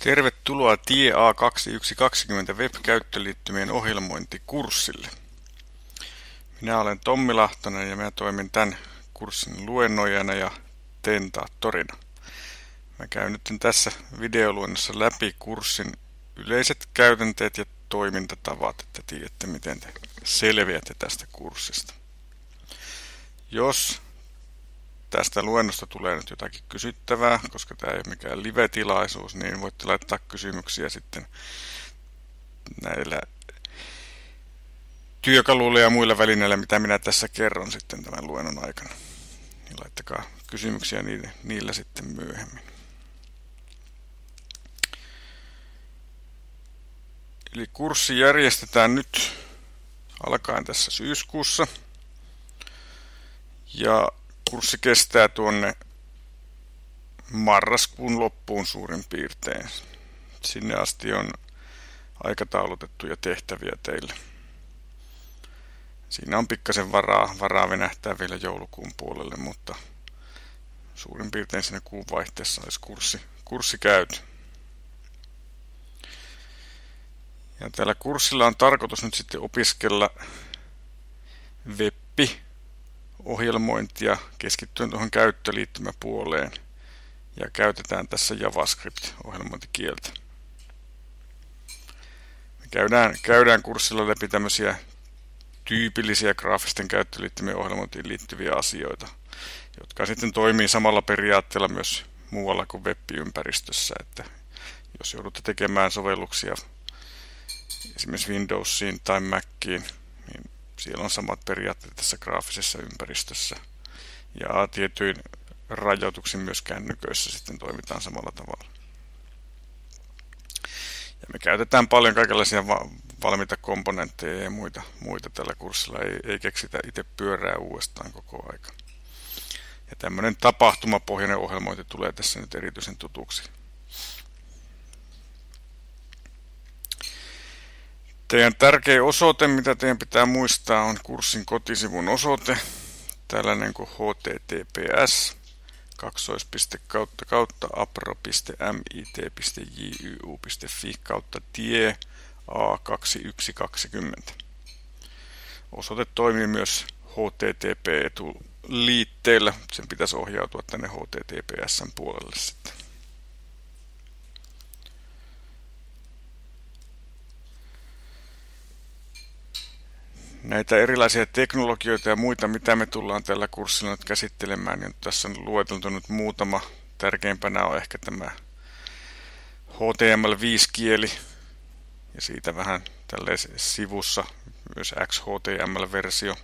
Tervetuloa TIE A2120 web-käyttöliittymien ohjelmointikurssille. Minä olen Tommi Lahtonen ja minä toimin tämän kurssin luennoijana ja tentaattorina. Mä käyn nyt tässä videoluennossa läpi kurssin yleiset käytänteet ja toimintatavat, että tiedätte miten te selviätte tästä kurssista. Jos tästä luennosta tulee nyt jotakin kysyttävää, koska tämä ei ole mikään live-tilaisuus, niin voitte laittaa kysymyksiä sitten näillä työkaluilla ja muilla välineillä, mitä minä tässä kerron sitten tämän luennon aikana. Niin laittakaa kysymyksiä niillä sitten myöhemmin. Eli kurssi järjestetään nyt alkaen tässä syyskuussa. Ja kurssi kestää tuonne marraskuun loppuun suurin piirtein. Sinne asti on aikataulutettuja tehtäviä teille. Siinä on pikkasen varaa venähtää vielä joulukuun puolelle, mutta suurin piirtein siinä kuun vaihteessa olisi kurssi käyty. Ja tällä kurssilla on tarkoitus nyt sitten opiskella ohjelmointia keskittyen tuohon käyttöliittymäpuoleen ja käytetään tässä JavaScript-ohjelmointikieltä. Me käydään kurssilla läpi tämmöisiä tyypillisiä graafisten käyttöliittymien ohjelmointiin liittyviä asioita, jotka sitten toimii samalla periaatteella myös muualla kuin web-ympäristössä, että jos joudutte tekemään sovelluksia esimerkiksi Windowsiin tai Maciin, niin siellä on samat periaatteet tässä graafisessa ympäristössä. Ja tietyin rajoituksin myös kännyköissä sitten toimitaan samalla tavalla. Ja me käytetään paljon kaikenlaisia valmiita komponentteja ja muita tällä kurssilla. Ei keksitä itse pyörää uudestaan koko aika. Ja tämmöinen tapahtumapohjainen ohjelmointi tulee tässä nyt erityisen tutuksi. Teidän tärkein osoite, mitä teidän pitää muistaa, on kurssin kotisivun osoite, tällainen kuin https://apro.mit.jyu.fi/tie A2120. Osoite toimii myös HTTP-etuliitteellä, sen pitäisi ohjautua tänne HTTPS:n puolelle sitten. Näitä erilaisia teknologioita ja muita, mitä me tullaan tällä kurssilla nyt käsittelemään, niin tässä on lueteltu nyt muutama. Tärkeimpänä on ehkä tämä HTML5-kieli ja siitä vähän tälleen sivussa myös XHTML-versio.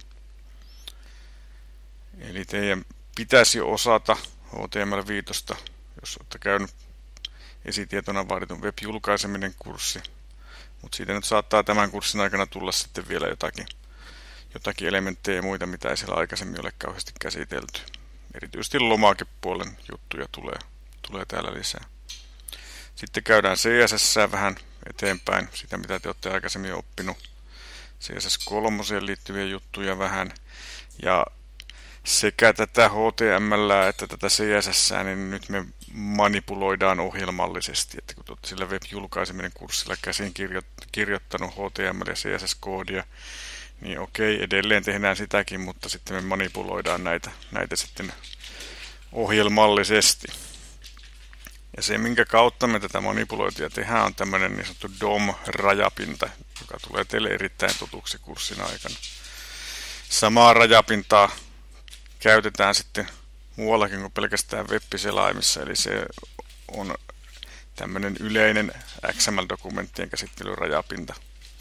Eli teidän pitäisi jo osata HTML5, jos olette käynyt esitietona vaaditun web-julkaiseminen kurssi. Mutta siitä nyt saattaa tämän kurssin aikana tulla sitten vielä jotakin elementtejä ja muita, mitä ei siellä aikaisemmin ole kauheasti käsitelty. Erityisesti lomakepuolen juttuja tulee täällä lisää. Sitten käydään CSS vähän eteenpäin, sitä mitä te olette aikaisemmin oppinut. CSS3 liittyviä juttuja vähän. Ja sekä tätä HTML että tätä CSS, niin nyt me manipuloidaan ohjelmallisesti. Että kun olette sillä web-julkaiseminen kurssilla käsin kirjoittanut HTML- ja CSS-koodia, niin okei, edelleen tehdään sitäkin, mutta sitten me manipuloidaan näitä sitten ohjelmallisesti. Ja se, minkä kautta me tätä manipulointia tehdään, on tämmöinen niin sanottu DOM-rajapinta, joka tulee teille erittäin tutuksi kurssin aikana. Samaa rajapintaa käytetään sitten muuallakin kuin pelkästään web-selaimissa, eli se on tämmöinen yleinen XML-dokumenttien käsittelyn rajapinta.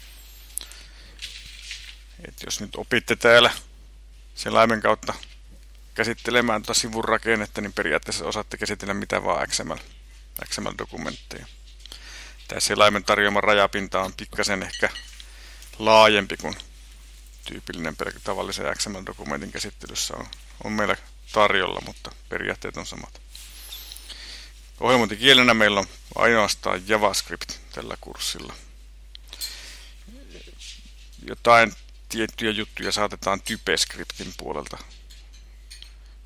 Et jos nyt opitte täällä selaimen kautta käsittelemään tuota sivun rakennetta, niin periaatteessa osaatte käsitellä mitä vaan XML-dokumentteja. Tämä selaimen tarjoama rajapinta on pikkasen ehkä laajempi kuin tyypillinen tavallisen XML-dokumentin käsittelyssä on meillä tarjolla, mutta periaatteet on samat. Ohjelmointikielenä meillä on ainoastaan JavaScript tällä kurssilla. Jotain tiettyjä juttuja saatetaan TypeScriptin puolelta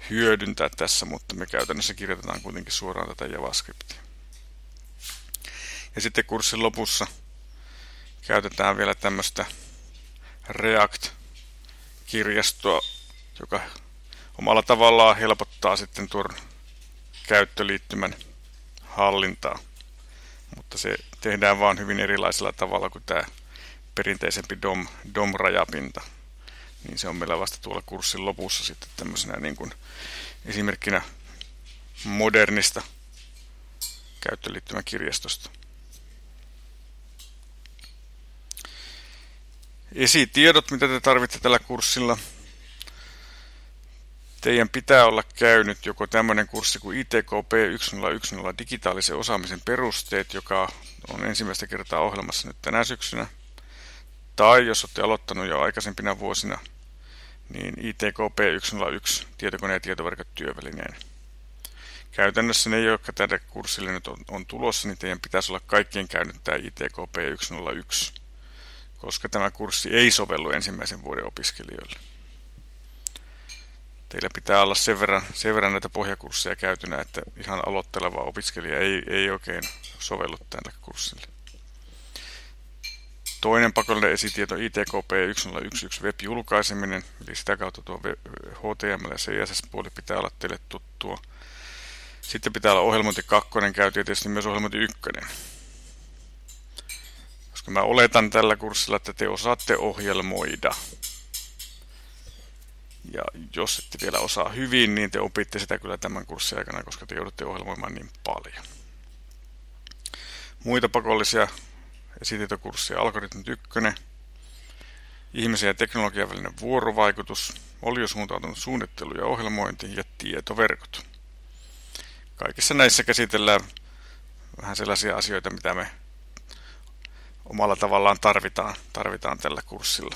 hyödyntää tässä, mutta me käytännössä kirjoitetaan kuitenkin suoraan tätä JavaScriptia. Ja sitten kurssin lopussa käytetään vielä tämmöistä React-kirjastoa, joka omalla tavallaan helpottaa sitten tuon käyttöliittymän hallintaa. Mutta se tehdään vaan hyvin erilaisella tavalla kuin tämä perinteisempi DOM-rajapinta. Niin se on meillä vasta tuolla kurssin lopussa sitten tämmöisenä niin kuin esimerkkinä modernista käyttöliittymäkirjastosta. Esitiedot, mitä te tarvitsette tällä kurssilla. Teidän pitää olla käynyt joko tämmöinen kurssi kuin ITKP 1010 digitaalisen osaamisen perusteet, joka on ensimmäistä kertaa ohjelmassa nyt tänä syksynä. Tai jos olette aloittanut jo aikaisempina vuosina, niin ITKP 101 tietokone- ja tietoverkot työvälineen. Käytännössä ne, jotka tälle kurssille nyt on tulossa, niin teidän pitäisi olla kaikkien käynyt tämä ITKP 101, koska tämä kurssi ei sovellu ensimmäisen vuoden opiskelijoille. Teillä pitää olla sen verran näitä pohjakursseja käytynä, että ihan aloitteleva opiskelija ei oikein sovellu tälle kurssille. Toinen pakollinen esitieto ITKP 1011 web-julkaiseminen, eli sitä kautta tuo HTML ja CSS-puoli pitää olla teille tuttua. Sitten pitää olla ohjelmointi 2 käyty ja tietysti myös ohjelmointi 1. Koska mä oletan tällä kurssilla, että te osaatte ohjelmoida. Ja jos ette vielä osaa hyvin, niin te opitte sitä kyllä tämän kurssin aikana, koska te joudutte ohjelmoimaan niin paljon. Muita pakollisia esitietokursseja: algoritmit 1, ihmisen ja teknologian välinen vuorovaikutus, oliosuuntautunut suunnittelu ja ohjelmointi ja tietoverkot. Kaikissa näissä käsitellään vähän sellaisia asioita, mitä me omalla tavallaan tarvitaan tällä kurssilla.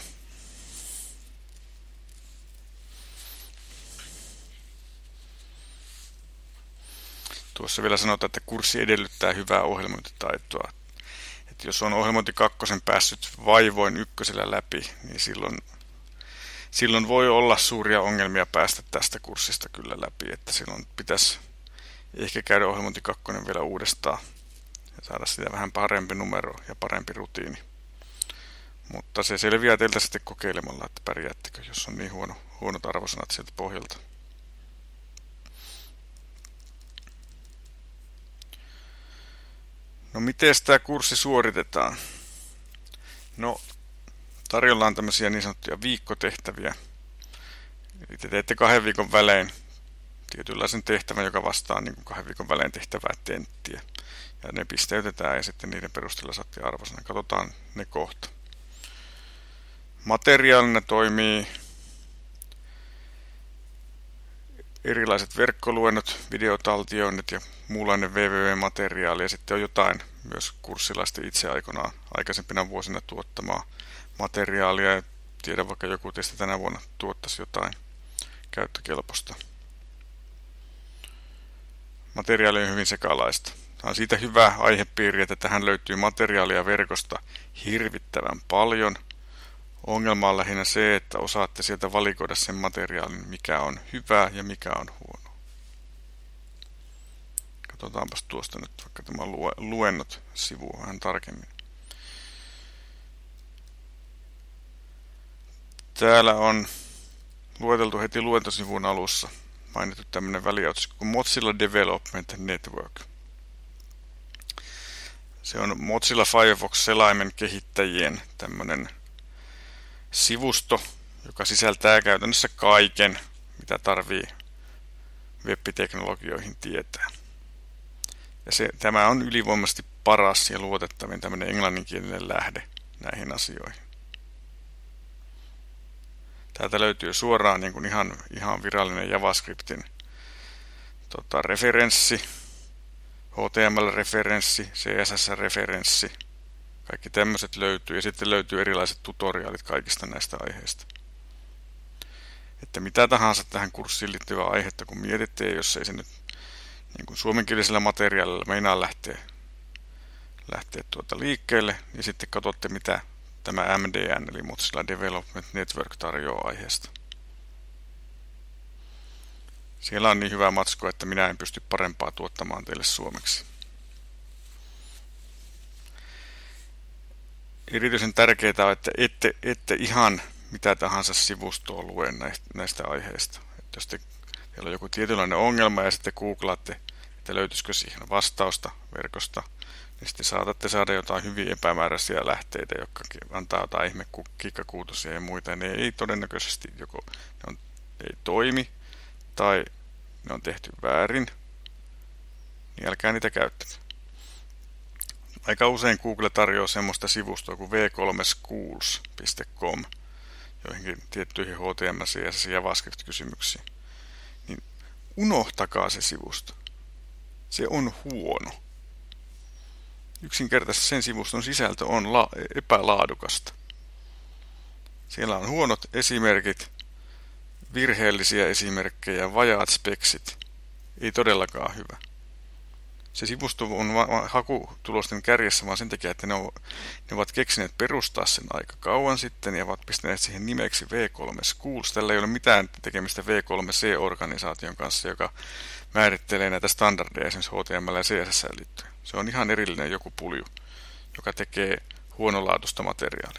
Tuossa vielä sanotaan, että kurssi edellyttää hyvää ohjelmointitaitoa. Että jos on ohjelmointi 2 päässyt vaivoin 1 läpi, niin silloin voi olla suuria ongelmia päästä tästä kurssista kyllä läpi. Että silloin pitäisi ehkä käydä ohjelmointi 2 vielä uudestaan ja saada sitä vähän parempi numero ja parempi rutiini. Mutta se selviää teiltä sitten kokeilemalla, että pärjäättekö, jos on niin huonot arvosanat sieltä pohjalta. No miten tämä kurssi suoritetaan? No tarjolla on tämmöisiä niin sanottuja viikkotehtäviä. Eli te teette 2 viikon välein tietynlaisen tehtävän, joka vastaa niin kuin 2 viikon välein tehtävää tenttiä. Ja ne pisteytetään ja sitten niiden perusteella saatte arvosanan. Katsotaan ne kohta. Materiaalina toimii erilaiset verkkoluennot, videotaltioinnit ja muunlainen www-materiaali. Ja sitten on jotain myös kurssilaisten itse aikaisempina vuosina tuottamaa materiaalia. Ja tiedän, vaikka joku teistä tänä vuonna tuottaisi jotain käyttökelpoista. Materiaali on hyvin sekalaista. Tämä on siitä hyvä aihepiiri, että tähän löytyy materiaalia verkosta hirvittävän paljon. Ongelma on lähinnä se, että osaatte sieltä valikoida sen materiaalin, mikä on hyvä ja mikä on huono. Katsotaanpas tuosta nyt vaikka tämä luennot sivua vähän tarkemmin. Täällä on lueteltu heti luentosivun alussa mainittu tämmöinen väliotsikko kuin Mozilla Development Network. Se on Mozilla Firefox-selaimen kehittäjien tämmöinen sivusto, joka sisältää käytännössä kaiken, mitä tarvii web-teknologioihin tietää. Ja tämä on ylivoimaisesti paras ja luotettavin tämmöinen englanninkielinen lähde näihin asioihin. Täältä löytyy suoraan niin kuin ihan virallinen JavaScriptin referenssi, HTML-referenssi, CSS-referenssi. Kaikki tämmöiset löytyy ja sitten löytyy erilaiset tutoriaalit kaikista näistä aiheista. Että mitä tahansa tähän kurssiin liittyvää aihetta kun mietitte, ja jos ei se nyt niin kuin suomenkielisellä materiaalilla meinaa lähteä liikkeelle, niin sitten katsotte mitä tämä MDN eli Mozilla Development Network tarjoaa aiheesta. Siellä on niin hyvä matsko, että minä en pysty parempaa tuottamaan teille suomeksi. erityisen tärkeää on, että ette ihan mitä tahansa sivustoa lue näistä aiheista. Että jos teillä on joku tietynlainen ongelma ja sitten googlaatte, että löytyisikö siihen vastausta verkosta, niin sitten saatatte saada jotain hyvin epämääräisiä lähteitä, jotka antaa jotain ihme kikkakuutosia ja muita. Ja ne ei todennäköisesti joko ei toimi tai ne on tehty väärin, niin älkää niitä käyttäkö. Aika usein Google tarjoaa semmoista sivustoa kuin v3schools.com joihinkin tiettyihin HTML, CSS ja JavaScript-kysymyksiin. Niin unohtakaa se sivusto. Se on huono. Yksinkertaisesti sen sivuston sisältö on epälaadukasta. Siellä on huonot esimerkit, virheellisiä esimerkkejä, vajaat speksit. Ei todellakaan hyvä. Se sivusto on hakutulosten kärjessä vaan sen takia, että ne ovat keksineet perustaa sen aika kauan sitten ja ovat pistäneet siihen nimeksi V3Schools. Tällä ei ole mitään tekemistä V3C-organisaation kanssa, joka määrittelee näitä standardeja esimerkiksi HTML ja CSS liittyen. Se on ihan erillinen joku pulju, joka tekee huonolaatuista materiaalia.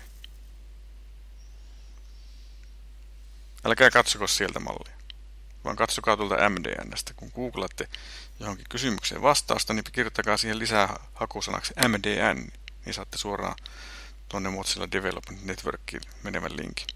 Älkää katsoko sieltä mallia, vaan katsokaa tuolta MDN:stä. Kun googlatte johonkin kysymykseen vastausta, niin kirjoittakaa siihen lisää hakusanaksi MDN, niin saatte suoraan tuonne Mozilla Development Networkiin menevän linkin.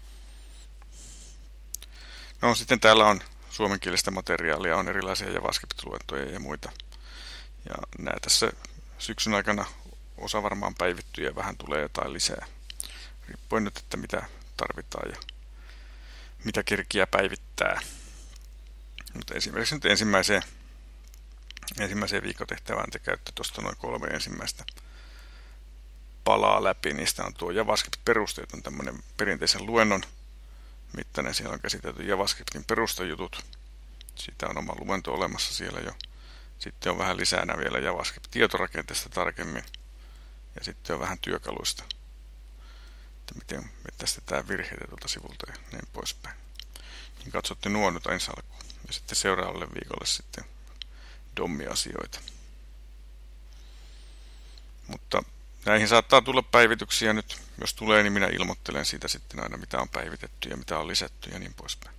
No sitten täällä on suomenkielistä materiaalia, on erilaisia JavaScript-luentoja ja muita. Ja nämä tässä syksyn aikana osa varmaan päivittyy ja vähän tulee jotain lisää. Riippuen nyt, että mitä tarvitaan ja mitä kerkiä päivittää. Mutta esimerkiksi nyt ensimmäiseen viikkotehtävään te käytte tuosta noin 3 ensimmäistä palaa läpi. Niistä on tuo JavaScript-perusteet, on tämmöinen perinteisen luennon mittainen. Siellä on käsitelty JavaScriptin perustajutut. Siitä on oma luento olemassa siellä jo. Sitten on vähän lisää vielä JavaScript-tietorakenteesta tarkemmin. Ja sitten on vähän työkaluista, että miten mettästetään virheitä tuolta sivulta ja niin poispäin. Niin katsotte nuo nyt ensi alkuun. Ja sitten seuraavalle viikolle sitten dommi-asioita. Mutta näihin saattaa tulla päivityksiä nyt. Jos tulee, niin minä ilmoittelen siitä sitten aina, mitä on päivitetty ja mitä on lisätty ja niin poispäin.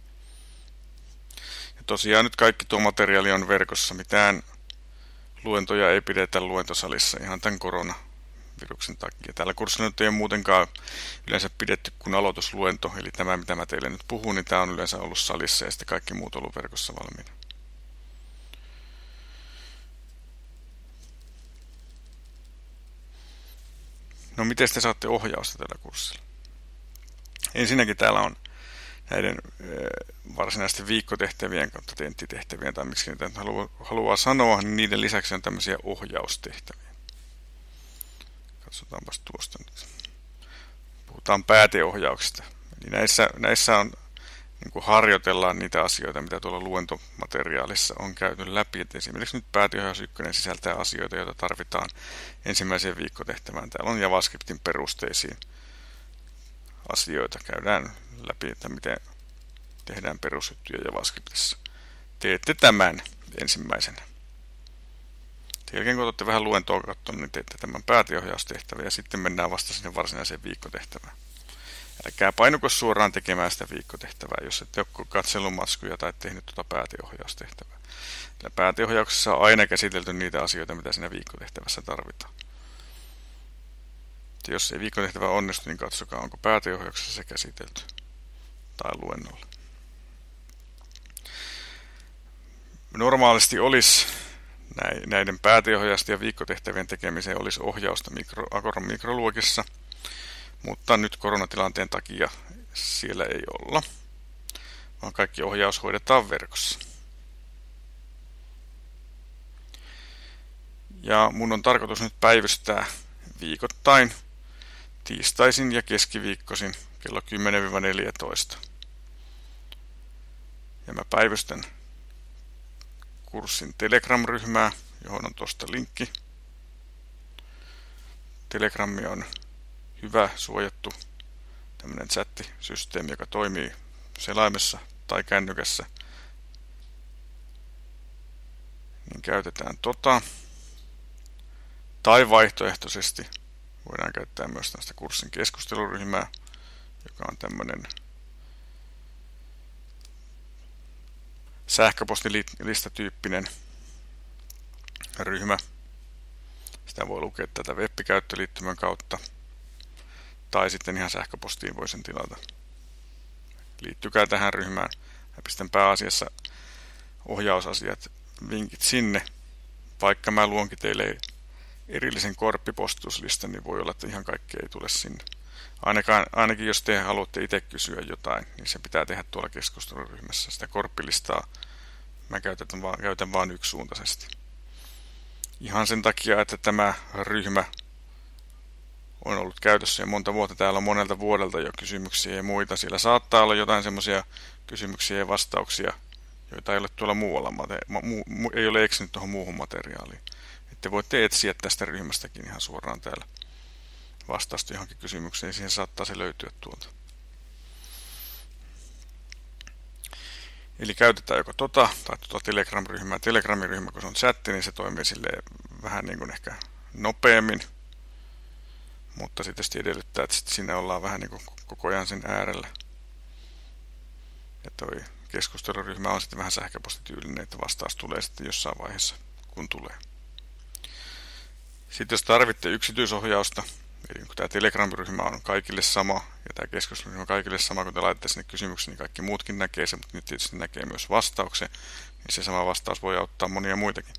Ja tosiaan nyt kaikki tuo materiaali on verkossa. Mitään luentoja ei pidetä luentosalissa ihan tämän koronaviruksen takia. Tällä kurssilla nyt ei ole muutenkaan yleensä pidetty kuin aloitusluento. Eli tämä, mitä mä teille nyt puhun, niin tämä on yleensä ollut salissa ja sitten kaikki muut on ollut verkossa valmiina. No miten te saatte ohjausta tällä kurssilla? Ensinnäkin täällä on näiden varsinaisten viikkotehtävien kautta tenttitehtävien, tai miksi niitä haluaa sanoa, niin niiden lisäksi on tämmöisiä ohjaustehtäviä. Katsotaanpas tuosta nyt. Puhutaan pääteohjauksista. Eli näissä on, niin kuin harjoitellaan niitä asioita, mitä tuolla luentomateriaalissa on käyty läpi. Et esimerkiksi nyt pääteohjaus 1 sisältää asioita, joita tarvitaan ensimmäiseen viikkotehtävään. Täällä on JavaScriptin perusteisiin asioita. Käydään läpi, että miten tehdään perusjuttuja JavaScriptissa. Teette tämän ensimmäisenä. Sen jälkeen kun otatte vähän luentoa katsomaan, niin teette tämän pääteohjaustehtävän ja sitten mennään vasta sinne varsinaiseen viikkotehtävään. Älkää painuko suoraan tekemään sitä viikkotehtävää, jos ette ole katsellut matskuja tai tehnyt tuota pääteohjaustehtävää. Pääteohjauksessa on aina käsitelty niitä asioita, mitä siinä viikkotehtävässä tarvitaan. Ja jos ei viikkotehtävä onnistu, niin katsokaa, onko pääteohjauksessa se käsitelty tai luennolla. Normaalisti olisi näiden pääteohjausta ja viikkotehtävien tekemiseen olisi ohjausta Agoran mikroluokissa, mutta nyt koronatilanteen takia siellä ei olla, vaan kaikki ohjaus hoidetaan verkossa. Ja mun on tarkoitus nyt päivystää viikoittain tiistaisin ja keskiviikkoisin kello 10-14. Ja mä päivystän kurssin Telegram-ryhmää, johon on tuosta linkki. Telegrammi on hyvä, suojattu tämmöinen chattisysteemi, joka toimii selaimessa tai kännykässä. Niin käytetään tota. Tai vaihtoehtoisesti Voidaan käyttää myös tästä kurssin keskusteluryhmää, joka on tämmöinen sähköpostilistatyyppinen ryhmä. Sitä voi lukea tätä web-käyttöliittymän kautta, tai sitten ihan sähköpostiin voi sen tilata. Liittykää tähän ryhmään. Mä pistän pääasiassa ohjausasiat, vinkit sinne. Vaikka mä luonkin teille erillisen korppipostuslistan, niin voi olla, että ihan kaikki ei tule sinne. Ainakin jos te haluatte itse kysyä jotain, niin se pitää tehdä tuolla keskusteluryhmässä. Sitä korppilistaa mä käytän vain yksisuuntaisesti. Ihan sen takia, että tämä ryhmä on ollut käytössä jo monta vuotta. Täällä on monelta vuodelta jo kysymyksiä ja muita. Siellä saattaa olla jotain semmoisia kysymyksiä ja vastauksia, joita ei ole tuolla muualla, ei ole eksynyt tuohon muuhun materiaaliin. Te voitte etsiä tästä ryhmästäkin ihan suoraan täällä vastausta johonkin kysymykseen, niin siihen saattaa se löytyä tuolta. Eli käytetään joko tai Telegram-ryhmää. Telegramin ryhmä, kun se on chatti, niin se toimii silleen vähän niin kuin ehkä nopeammin, mutta se tietysti edellyttää, että siinä ollaan vähän niin kuin koko ajan sen äärellä. Ja toi keskusteluryhmä on sitten vähän sähköpostityylinen, että vastaus tulee sitten jossain vaiheessa, kun tulee. Sitten jos tarvitte yksityisohjausta, eli kun tämä Telegram-ryhmä on kaikille sama, ja tämä keskusteluryhmä on kaikille sama, kun te laitatte sinne kysymyksen, niin kaikki muutkin näkee se, mutta nyt tietysti näkee myös vastauksen, niin se sama vastaus voi auttaa monia muitakin.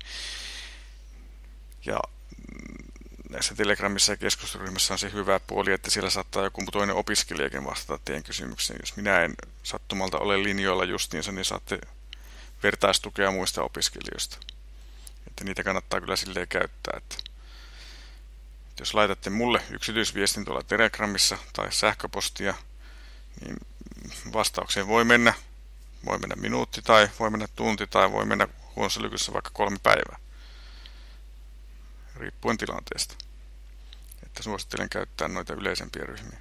Ja näissä Telegramissa ja keskusteluryhmässä on se hyvä puoli, että siellä saattaa joku toinen opiskelijakin vastata teidän kysymykseen. Jos minä en sattumalta ole linjoilla justiinsa, niin saatte vertaistukea muista opiskelijoista. Että niitä kannattaa kyllä silleen käyttää, että jos laitatte mulle yksityisviestin tuolla Telegramissa tai sähköpostia, niin vastaukseen voi mennä minuutti tai voi mennä tunti tai voi mennä huonossa lykyssä vaikka 3 päivää. Riippuen tilanteesta. Että suosittelen käyttää noita yleisempiä ryhmiä.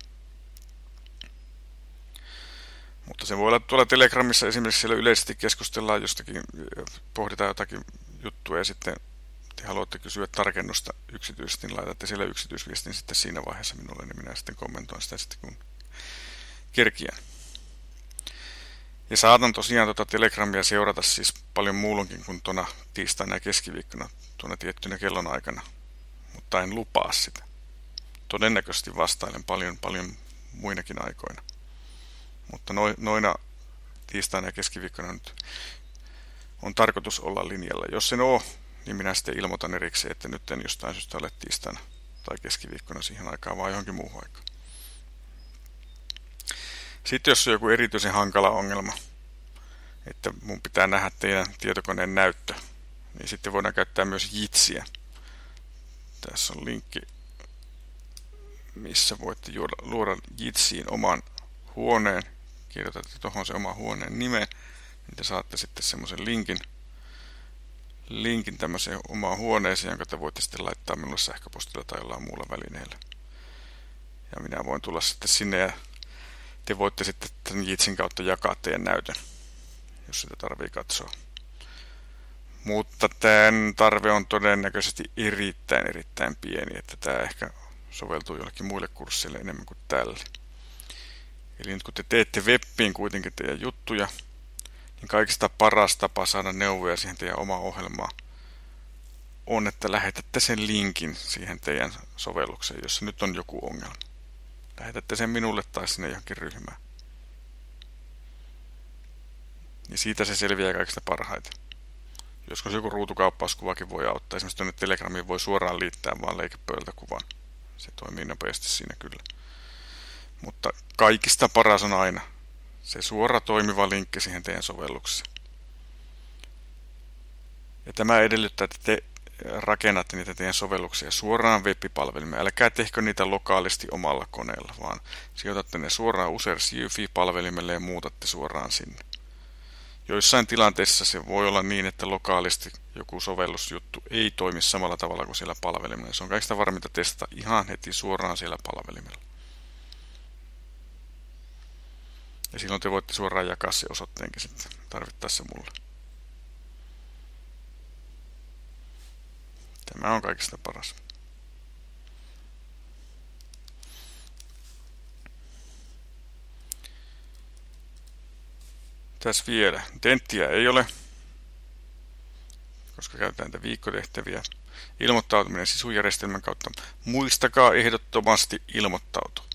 Mutta se voi olla tuolla Telegramissa esimerkiksi siellä yleisesti keskustellaan jostakin, pohditaan jotakin juttua ja sitten te haluatte kysyä tarkennusta yksityisesti, niin laitatte siellä yksityisviestin sitten siinä vaiheessa minulle, niin minä sitten kommentoin sitä sitten kun kerkiän. Ja saatan tosiaan tuota Telegramia seurata siis paljon muulloinkin kuin tuona tiistaina ja keskiviikkona tuona tiettynä kellonaikana, mutta en lupaa sitä. Todennäköisesti vastailen paljon muinakin aikoina. Mutta noina tiistaina ja keskiviikkona nyt on tarkoitus olla linjalla. Jos en ole, niin minä sitten ilmoitan erikseen, että nyt en jostain syystä ole tiistaina tai keskiviikkona siihen aikaan, vaan johonkin muuhun aikaan. Sitten jos on joku erityisen hankala ongelma, että mun pitää nähdä teidän tietokoneen näyttö, niin sitten voidaan käyttää myös Jitsiä. Tässä on linkki, missä voitte luoda Jitsiin oman huoneen. Kirjoitatte tuohon se oma huoneen nime, niin te saatte sitten semmoisen linkin tämmöiseen omaan huoneeseen, jonka te voitte sitten laittaa minulle sähköpostilla tai jollain muulla välineellä. Ja minä voin tulla sitten sinne ja te voitte sitten tämän Jitsin kautta jakaa teidän näytön, jos sitä tarvii katsoa. Mutta tämän tarve on todennäköisesti erittäin pieni, että tämä ehkä soveltuu jollekin muille kursseille enemmän kuin tälle. Eli nyt kun te teette webbiin kuitenkin teidän juttuja, niin kaikista paras tapa saada neuvoja siihen teidän omaan ohjelmaan on, että lähetätte sen linkin siihen teidän sovellukseen, jossa nyt on joku ongelma. Lähetätte sen minulle tai sinne johonkin ryhmään. Niin siitä se selviää kaikista parhaiten. Joskus joku ruutukauppauskuvakin voi auttaa. Esimerkiksi tuonne Telegramiin voi suoraan liittää vaan leikepöydältä kuvan. Se toimii nopeasti siinä kyllä. Mutta kaikista paras on aina se suora toimiva linkki siihen teidän sovellukseen. Ja tämä edellyttää, että te rakennatte niitä teidän sovelluksia suoraan web-palvelimeen. Älkää tehkö niitä lokaalisti omalla koneella, vaan sijoitatte ne suoraan Users UEFI-palvelimelle ja muutatte suoraan sinne. Joissain tilanteissa se voi olla niin, että lokaalisti joku sovellusjuttu ei toimi samalla tavalla kuin siellä palvelimella. Se on kaikista varminta testata ihan heti suoraan siellä palvelimella. Ja silloin te voitte suoraan jakaa se osoitteenkin sitten tarvittaessa mulle. Tämä on kaikista paras. Tässä vielä. Tenttiä ei ole, koska käytetään näitä viikkotehtäviä. Ilmoittautuminen sisujärjestelmän kautta. Muistakaa ehdottomasti ilmoittautua.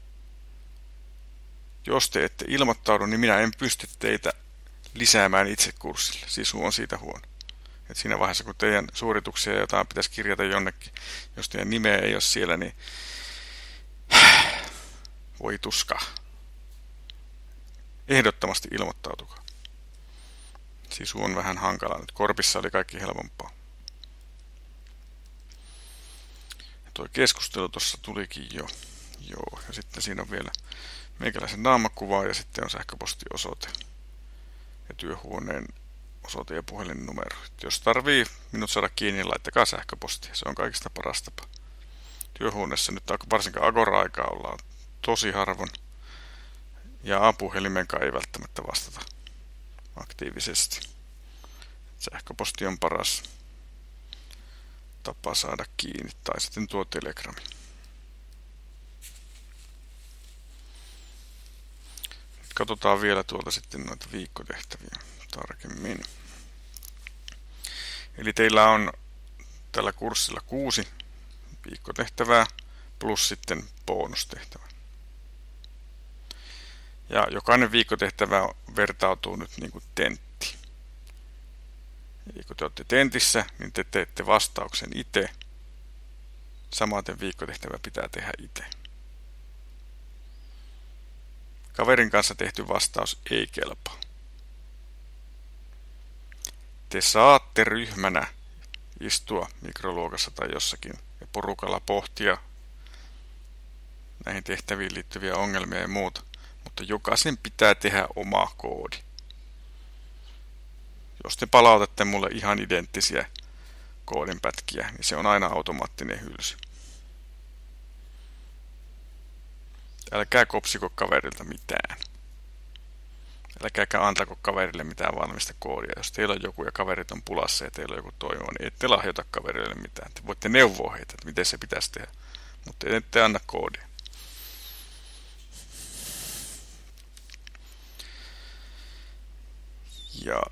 Jos te ette ilmoittaudu, niin minä en pysty teitä lisäämään itse kurssille. Sisu on siitä huono. Et siinä vaiheessa, kun teidän suorituksia jotain pitäisi kirjata jonnekin, jos teidän nimeä ei ole siellä, niin voi tuska. Ehdottomasti ilmoittautukaa. Sisu on vähän hankala nyt. Korpissa oli kaikki helpompaa. Ja tuo keskustelu tuossa tulikin jo. Joo. Ja sitten siinä on vielä meikäläisen naamakuva ja sitten on sähköpostiosoite ja työhuoneen osoite ja puhelinnumero. Jos tarvii minut saada kiinni, niin laittakaa sähköpostia. Se on kaikista paras tapa. Työhuoneessa nyt varsinkaan Agora-aikaa ollaan tosi harvoin. Ja apuhelimenkaan ei välttämättä vastata aktiivisesti. Sähköposti on paras tapa saada kiinni. Tai sitten tuo Telegrami. Nyt katsotaan vielä tuolta sitten noita viikkotehtäviä tarkemmin. Eli teillä on tällä kurssilla 6 viikkotehtävää plus sitten bonustehtävä. Ja jokainen viikkotehtävä vertautuu nyt niin kuin tentti. Eli kun te olette tentissä, niin te teette vastauksen itse. Samaten viikkotehtävä pitää tehdä itse. Kaverin kanssa tehty vastaus ei kelpaa. Te saatte ryhmänä istua mikroluokassa tai jossakin ja porukalla pohtia näihin tehtäviin liittyviä ongelmia ja muuta, mutta jokaisen pitää tehdä oma koodi. Jos te palautatte mulle ihan identtisiä koodinpätkiä, niin se on aina automaattinen hylsy. Älkää kopsiko kaverilta mitään. Älkääkä antako kaverille mitään valmista koodia. Jos teillä on joku ja kaverit on pulassa ja teillä on joku toivo, niin ette lahjota kaverille mitään. Te voitte neuvoa heitä, että miten se pitäisi tehdä, mutta ette anna koodia. Ja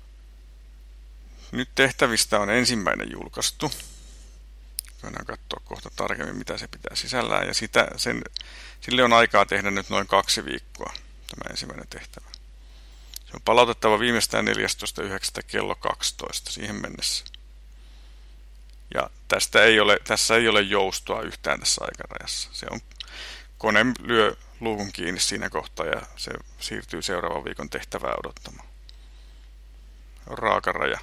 nyt tehtävistä on ensimmäinen julkaistu. Voidaan katsoa kohta tarkemmin, mitä se pitää sisällään. Ja sille on aikaa tehdä nyt noin 2 viikkoa, tämä ensimmäinen tehtävä. Se on palautettava viimeistään 14.9. kello 12 siihen mennessä. Ja tässä ei ole joustoa yhtään tässä aikarajassa. Kone lyö luukun kiinni siinä kohtaa ja se siirtyy seuraavan viikon tehtävää odottamaan. On raakaraja.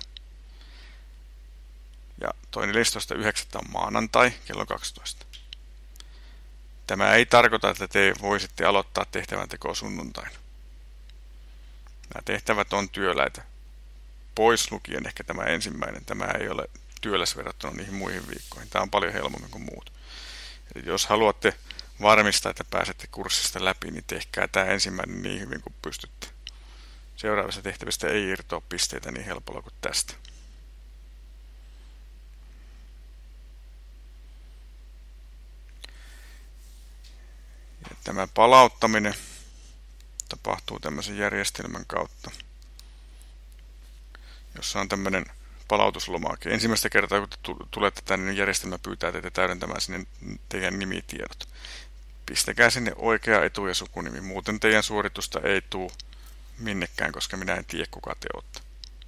Ja 14.9. on maanantai kello 12. Tämä ei tarkoita, että te voisitte aloittaa tehtävän tekoa sunnuntaina. Nämä tehtävät on työläitä. Pois lukien ehkä tämä ensimmäinen. Tämä ei ole työläs verrattuna niihin muihin viikkoihin. Tämä on paljon helpommin kuin muut. Eli jos haluatte varmistaa, että pääsette kurssista läpi, niin tehkää tämä ensimmäinen niin hyvin kuin pystytte. Seuraavissa tehtävistä ei irtoa pisteitä niin helpolla kuin tästä. Ja tämä palauttaminen tapahtuu tämmöisen järjestelmän kautta, jossa on tämmöinen palautuslomake. Ensimmäistä kertaa, kun tulette tänne, niin järjestelmä pyytää teitä täydentämään sinne teidän nimitiedot. Pistäkää sinne oikea etu- ja sukunimi, muuten teidän suoritusta ei tule minnekään, koska minä en tiedä, kuka te olette.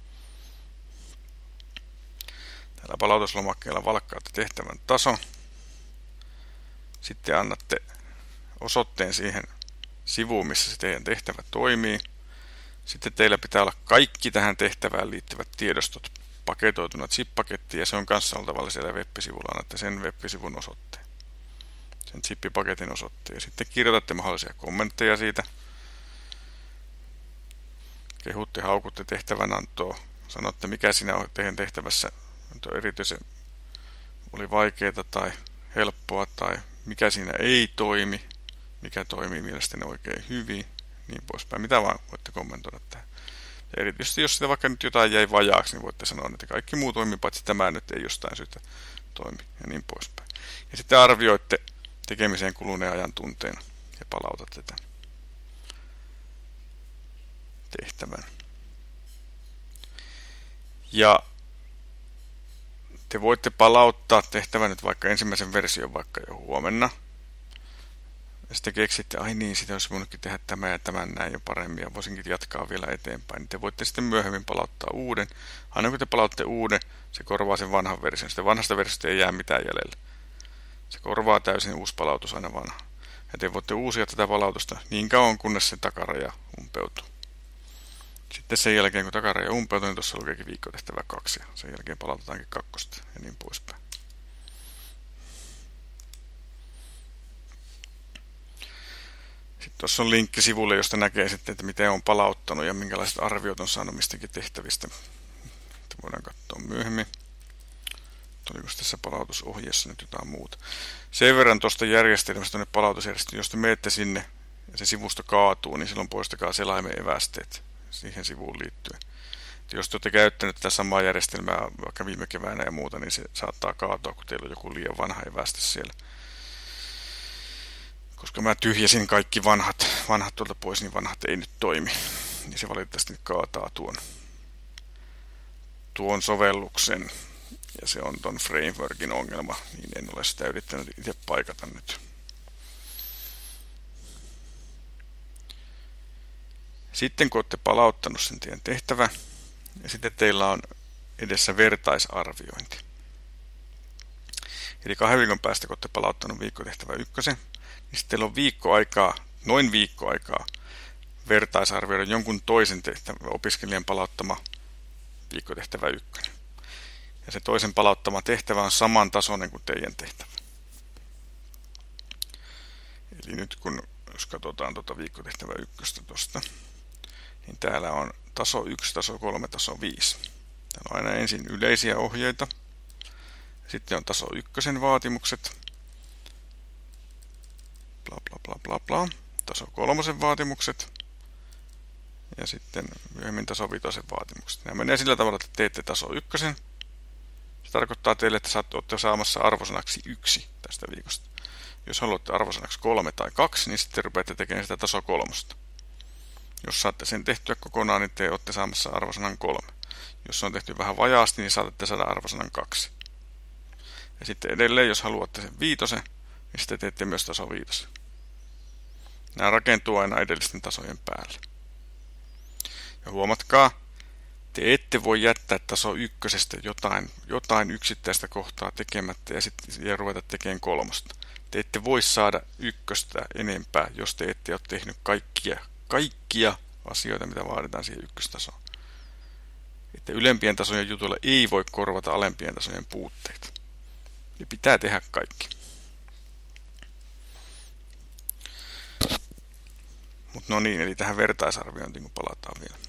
Tällä palautuslomakkeella valkkaatte tehtävän taso. Sitten annatte osoitteen siihen sivuun, missä se teidän tehtävä toimii. Sitten teillä pitää olla kaikki tähän tehtävään liittyvät tiedostot paketoituna zip-pakettiin, ja se on kanssa oltavalla siellä web-sivulla. Annatte sen web-sivun osoitteen, sen zip-paketin osoitteen. Ja sitten kirjoitatte mahdollisia kommentteja siitä. Kehutte, haukutte tehtävänantoa. Sanotte, mikä siinä on teidän tehtävässä erityisen oli vaikeaa tai helppoa, tai mikä siinä ei toimi, mikä toimii mielestäni oikein hyvin, niin poispäin. Mitä vaan voitte kommentoida tähän. Ja erityisesti jos sitä vaikka nyt jotain jäi vajaaksi, niin voitte sanoa, että kaikki muu toimii, paitsi tämä nyt ei jostain syystä toimi, ja niin poispäin. Ja sitten arvioitte tekemiseen kuluneen ajan tunteena ja palautatte tämän. tehtävän. Ja te voitte palauttaa tehtävän nyt vaikka ensimmäisen version vaikka jo huomenna. Ja sitten keksitte, ai niin, sitä olisi voinutkin tehdä tämä ja tämän näin jo paremmin ja voisinkin jatkaa vielä eteenpäin. Niin te voitte sitten myöhemmin palauttaa uuden. Aina kun te palautte uuden, se korvaa sen vanhan version. Sitten vanhasta versiosta ei jää mitään jäljellä. Se korvaa täysin uusi palautus aina vanha. Ja te voitte uusia tätä palautusta niin kauan, kunnes se takaraja umpeutuu. Sitten sen jälkeen, kun takaraja umpeutuu, niin tuossa lukeekin viikkotehtävä 2. Ja sen jälkeen palautetaankin 2 ja niin poispäin. Sitten tuossa on linkki sivulle, josta näkee sitten, että miten on palauttanut ja minkälaiset arviot on saanut mistäkin tehtävistä. Voidaan katsoa myöhemmin. Oliko tässä palautusohjeessa nyt jotain muuta. Sen verran tuosta järjestelmästä tuonne palautusjärjestelmään, jos te menette sinne ja se sivusto kaatuu, niin silloin poistakaa selaimen evästeet siihen sivuun liittyen. Et jos te olette käyttänyt tätä samaa järjestelmää vaikka viime keväänä ja muuta, niin se saattaa kaatua, kun teillä on joku liian vanha eväste siellä. Koska mä tyhjäsin kaikki vanhat tuolta pois, niin vanhat ei nyt toimi. Niin se valitettavasti nyt kaataa tuon sovelluksen. Ja se on ton frameworkin ongelma, niin en ole sitä yrittänyt itse paikata nyt. Sitten kun olette palauttanut sen teidän tehtävän, ja sitten teillä on edessä vertaisarviointi. Eli 2 viikon päästä, kun olette palauttanut viikkotehtävä 1, niin sitten teillä on noin viikko aikaa vertaisarvioida jonkun toisen opiskelijan palauttama viikkotehtävä 1. Ja se toisen palauttama tehtävä on samantasoinen kuin teidän tehtävä. Eli nyt jos katsotaan viikkotehtävä 1 tuosta, niin täällä on taso 1, taso 3, taso 5. Täällä on aina ensin yleisiä ohjeita. Sitten on taso 1 vaatimukset. Bla bla bla bla bla. Taso 3 vaatimukset. Ja sitten myöhemmin taso 5 vaatimukset. Nämä menee sillä tavalla, että teette taso 1. Se tarkoittaa teille, että olette saamassa arvosanaksi 1 tästä viikosta. Jos haluatte arvosanaksi 3 tai 2, niin sitten rupeatte tekemään sitä taso 3. Jos saatte sen tehtyä kokonaan, niin te olette saamassa arvosanan 3. Jos se on tehty vähän vajaasti, niin saatatte saada arvosanan 2. Ja sitten edelleen, jos haluatte sen 5, niin sitten teette myös taso 5. Nämä rakentuu aina edellisten tasojen päälle. Ja huomatkaa, te ette voi jättää taso 1 jotain yksittäistä kohtaa tekemättä ja ruveta tekemään 3. Te ette voi saada 1 enempää, jos te ette ole tehnyt kaikkia asioita, mitä vaaditaan siihen 1 tasoon. Että ylempien tasojen jutuilla ei voi korvata alempien tasojen puutteita. Eli pitää tehdä kaikki. Mutta no niin, eli tähän vertaisarviointiin kun palataan vielä.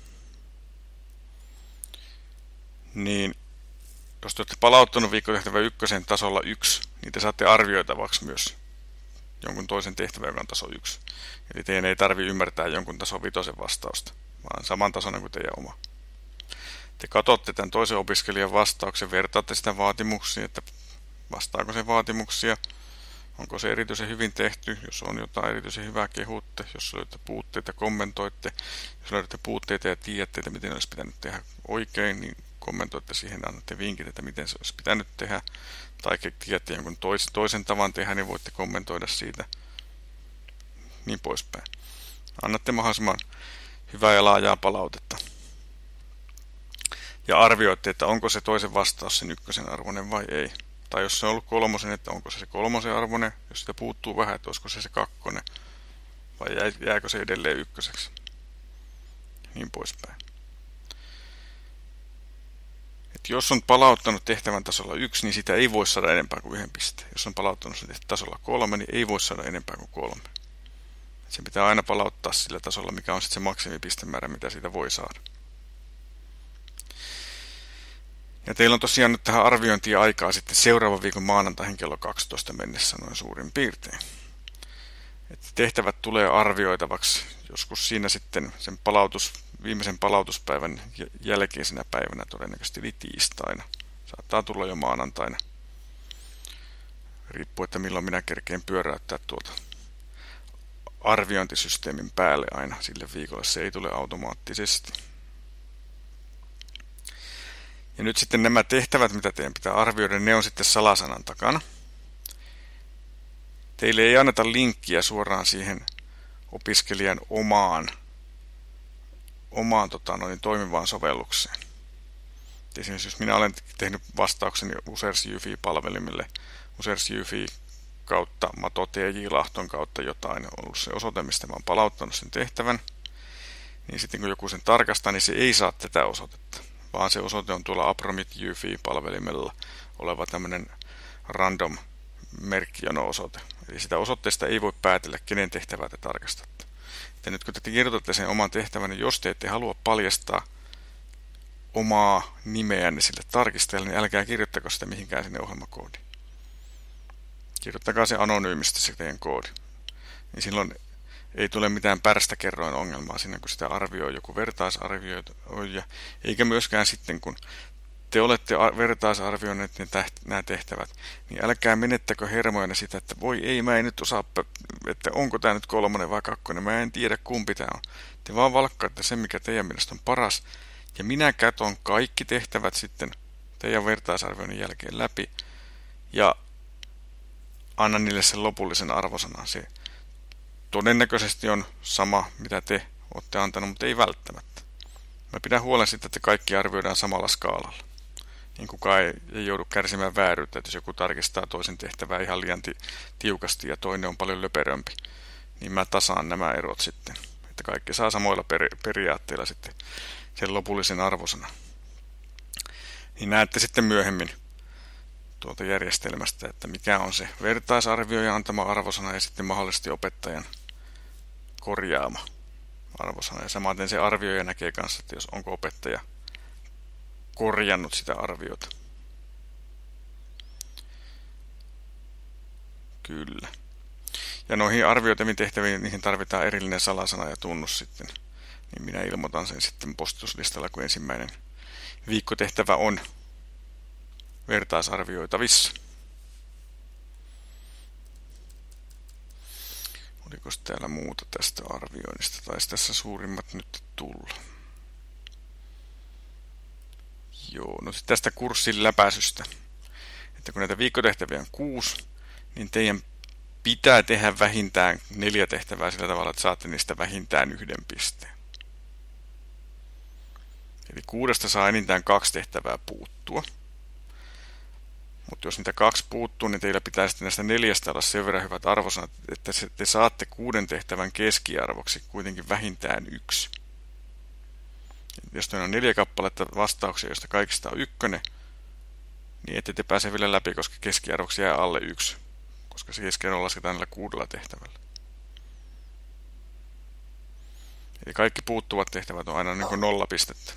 Niin, jos te olette palauttanut viikkotehtävä 1 tasolla 1, niin te saatte arvioitavaksi myös jonkun toisen tehtävän, joka on taso 1. Eli teidän ei tarvitse ymmärtää jonkun taso 5 vastausta, vaan samantasoinen kuin teidän oma. Te katsotte tämän toisen opiskelijan vastauksen, vertaatte sitä vaatimuksia, että vastaako se vaatimuksia, onko se erityisen hyvin tehty, jos on jotain erityisen hyvää kehutte, jos löydätte puutteita kommentoitte, jos löydätte puutteita ja tiedätte, että miten olisi pitänyt tehdä oikein, niin kommentoitte siihen, annatte vinkit, että miten se olisi pitänyt tehdä, tai tiedätte jonkun toisen tavan tehdä, niin voitte kommentoida siitä, niin poispäin. Annatte mahdollisimman hyvää ja laajaa palautetta. Ja arvioitte, että onko se toisen vastaus sen 1 arvoinen vai ei. Tai jos se on ollut 3, että onko se 3 arvoinen, jos sitä puuttuu vähän, että olisiko se 2, vai jääkö se edelleen 1. Niin poispäin. Et jos on palauttanut tehtävän tasolla 1, niin sitä ei voi saada enempää kuin 1 pisteen. Jos on palauttanut sen tasolla 3, niin ei voi saada enempää kuin 3. Et sen pitää aina palauttaa sillä tasolla, mikä on sitten se maksimipistemäärä, mitä siitä voi saada. Ja teillä on tosiaan nyt tähän arviointiin aikaa sitten seuraavan viikon maanantaihin kello 12 mennessä noin suurin piirtein. Että tehtävät tulee arvioitavaksi joskus siinä sitten sen viimeisen palautuspäivän jälkeisenä päivänä, todennäköisesti eli tiistaina. Saattaa tulla jo maanantaina. Riippuu, että milloin minä kerkeen pyöräyttää tuolta arviointisysteemin päälle aina sille viikolle. Se ei tule automaattisesti. Ja nyt sitten nämä tehtävät, mitä teidän pitää arvioida, ne on sitten salasanan takana. Teille ei anneta linkkiä suoraan siihen opiskelijan omaan toimivaan sovellukseen. Esimerkiksi jos minä olen tehnyt vastaukseni UsersUFI-palvelimille, UsersUFI kautta Mato TJ Lahton kautta jotain on ollut se osoite, mistä mä olen palauttanut sen tehtävän, niin sitten kun joku sen tarkastaa, niin se ei saa tätä osoitetta, vaan se osoite on tuolla Apromit UFI-palvelimella oleva tämmöinen random merkkijano-osoite. Eli sitä osoitteesta ei voi päätellä, kenen tehtävää te tarkastatte. Ja nyt kun te kirjoitatte sen oman tehtävän, niin jos te ette halua paljastaa omaa nimeänne sille tarkistajalle, niin älkää kirjoittako sitä mihinkään sinne ohjelmakoodiin. Kirjoittakaa se anonyymisti se teidän koodi. Niin silloin ei tule mitään pärstäkerroin ongelmaa siinä, kun sitä arvioi joku vertaisarvioija. Eikä myöskään sitten, kun te olette vertaisarvioineet nämä tehtävät, niin älkää menettäkö hermoina sitä, että voi ei, mä en nyt osaa, että onko tämä nyt 3 vai 2, mä en tiedä kumpi tämä on. Te vaan valkkaatte sen, mikä teidän mielestä on paras, ja minä katon kaikki tehtävät sitten teidän vertaisarvioinnin jälkeen läpi, ja annan niille sen lopullisen arvosanan. Se todennäköisesti on sama, mitä te olette antanut, mutta ei välttämättä. Mä pidän huolen siitä, että kaikki arvioidaan samalla skaalalla. Niin kukaan ei joudu kärsimään vääryyttä, että jos joku tarkistaa toisen tehtävää ihan liian tiukasti ja toinen on paljon löperömpi, niin mä tasaan nämä erot sitten. Että kaikki saa samoilla periaatteilla sitten sen lopullisen arvosanan. Niin näette sitten myöhemmin tuolta järjestelmästä, että mikä on se vertaisarvioija antama arvosana ja sitten mahdollisesti opettajan korjaama arvosana. Ja samaten se arvioija näkee kanssa, että jos onko opettaja korjannut sitä arviota. Kyllä. Ja noihin arvioitaviin tehtäviin niihin tarvitaan erillinen salasana ja tunnus sitten. Niin minä ilmoitan sen sitten postituslistalla, kun ensimmäinen viikkotehtävä on vertaisarvioitavissa. Oliko täällä muuta tästä arvioinnista? Taisi tässä suurimmat nyt tulla. Joo, no sitten tästä kurssin läpäisystä. Että kun näitä viikkotehtäviä on 6, niin teidän pitää tehdä vähintään 4 tehtävää sillä tavalla, että saatte niistä vähintään 1 pisteen. Eli 6 saa enintään 2 tehtävää puuttua. Mutta jos niitä 2 puuttuu, niin teillä pitää sitten näistä 4 olla sen verran hyvät arvosanat, että te saatte 6 tehtävän keskiarvoksi kuitenkin vähintään 1. Jos teillä on 4 kappaletta vastauksia, joista kaikista on 1, niin ette te pääse vielä läpi, koska keskiarvoksi jää alle 1, koska se keskiarvo lasketaan näillä 6 tehtävällä. Eli kaikki puuttuvat tehtävät on aina niin kuin 0 pistettä.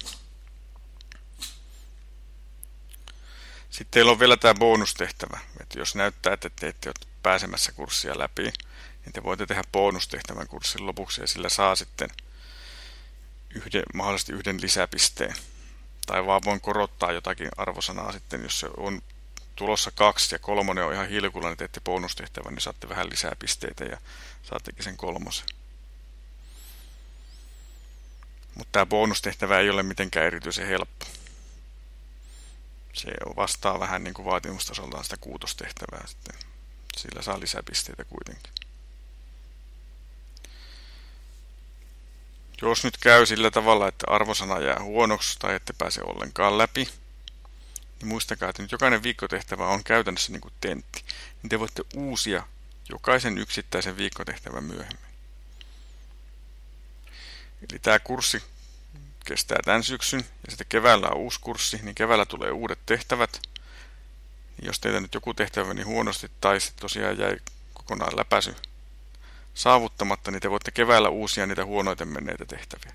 Sitten teillä on vielä tämä bonustehtävä. Että jos näyttää, että te ette ole pääsemässä kurssia läpi, niin te voitte tehdä bonustehtävän kurssin lopuksi ja sillä saa sitten mahdollisesti 1 lisäpisteen. Tai vaan voin korottaa jotakin arvosanaa sitten, jos se on tulossa 2 ja 3 on ihan hilkulla, niin teette bonustehtävän, niin saatte vähän lisää pisteitä ja saattekin sen 3. Mutta tämä bonustehtävä ei ole mitenkään erityisen helppo. Se vastaa vähän niin kuin vaatimustasoltaan sitä 6. tehtävää sitten. Sillä saa lisäpisteitä kuitenkin. Jos nyt käy sillä tavalla, että arvosana jää huonoksi tai ette pääse ollenkaan läpi, niin muistakaa, että nyt jokainen viikkotehtävä on käytännössä niin kuin tentti. Niin te voitte uusia jokaisen yksittäisen viikkotehtävän myöhemmin. Eli tämä kurssi kestää tämän syksyn ja sitten keväällä on uusi kurssi, niin keväällä tulee uudet tehtävät. Jos teillä nyt joku tehtävä meni huonosti tai sitten tosiaan jäi kokonaan läpäisy saavuttamatta, niin te voitte keväällä uusia niitä huonoiten menneitä tehtäviä.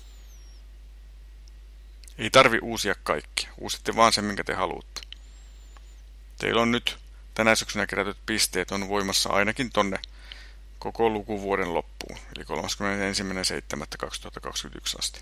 Ei tarvi uusia kaikkia. Uusitte vaan sen, minkä te haluatte. Teillä on nyt tänä syksynä kerätyt pisteet on voimassa ainakin tonne koko lukuvuoden loppuun, eli 31.7.2021 asti.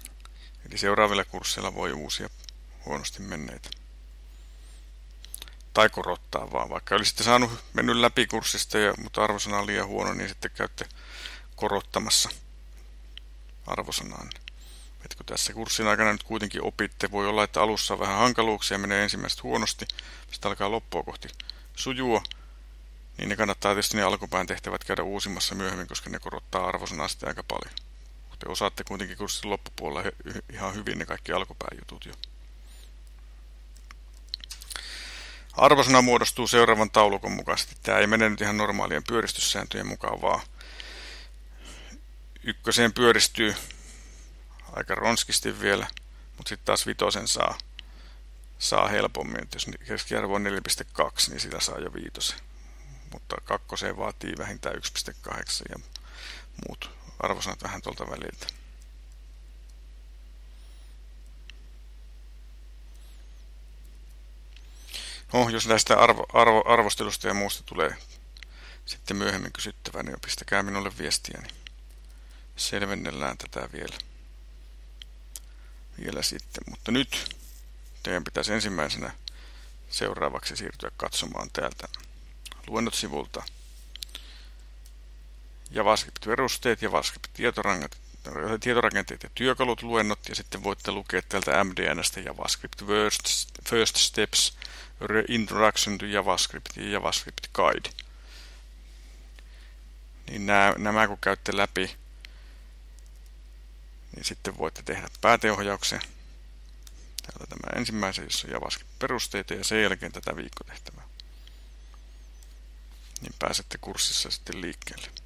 Eli seuraavilla kursseilla voi uusia huonosti menneitä. tai korottaa vaan. Vaikka olisitte saanut mennyt läpi kurssista, mutta arvosana on liian huono, niin sitten käytte korottamassa arvosanaan. Että kun tässä kurssin aikana nyt kuitenkin opitte, voi olla, että alussa on vähän hankaluuksia, menee ensimmäisestä huonosti, sitten alkaa loppua kohti sujua, niin ne kannattaa tietysti ne alkupään tehtävät käydä uusimmassa myöhemmin, koska ne korottaa arvosanaa sitten aika paljon. Te osaatte kuitenkin kurssin loppupuolella ihan hyvin ne kaikki alkupään jutut jo. Arvosana muodostuu seuraavan taulukon mukaisesti. Tämä ei mene nyt ihan normaalien pyöristyssääntöjen mukaan, vaan ykköseen pyöristyy aika ronskisti vielä, mutta sitten taas vitosen saa helpommin. Et jos keskiarvo on 4,2, niin sitä saa jo viitosen. Mutta kakkoseen vaatii vähintään 1,8 ja muut arvosanat vähän tuolta väliltä. No, jos näistä arvostelusta ja muusta tulee sitten myöhemmin kysyttävää, niin pistäkää minulle viestiä, niin selvennellään tätä vielä sitten. Mutta nyt teidän pitäisi ensimmäisenä seuraavaksi siirtyä katsomaan täältä luennot-sivulta JavaScript-perusteet, JavaScript-tietorakenteet ja työkalut luennot, ja sitten voitte lukea täältä MDN:stä JavaScript First Steps, Introduction to JavaScript ja JavaScript Guide. Niin nämä kun käytte läpi, niin sitten voitte tehdä pääteohjauksen. Täältä tämä ensimmäisen, jossa on JavaScript-perusteita, ja sen jälkeen tätä viikkotehtävää. Niin pääsette kurssissa sitten liikkeelle.